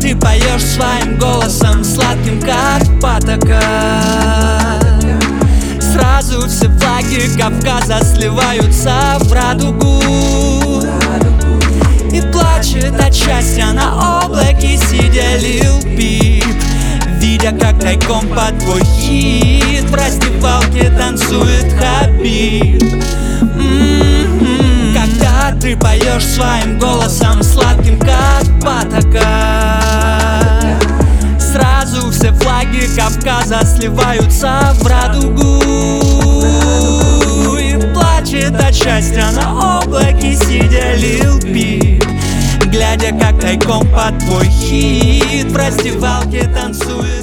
ты поешь своим голосом, сладким как патока, сразу все флаги Кавказа сливаются в радугу. И плачет от счастья на облаке сидя Лил Пип, видя, как тайком под твой хит в раздевалке танцует Хабиб. Когда ты поешь своим голосом, сладким как патока, сразу все флаги Кавказа сливаются в радугу. И плачет от счастья на облаке сидя Лил Пип, глядя, как тайком под твой хит в раздевалке танцует